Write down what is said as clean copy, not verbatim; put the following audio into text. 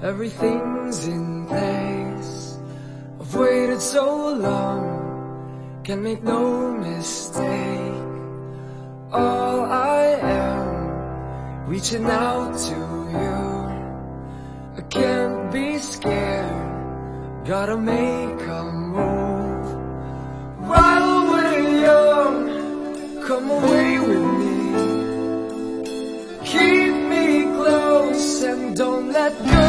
Everything's in place. I've waited so long, can make no mistake. All I am, reaching out to you. I can't be scared, gotta make a move. While we're young, come away with me. Keep me close and don't let go.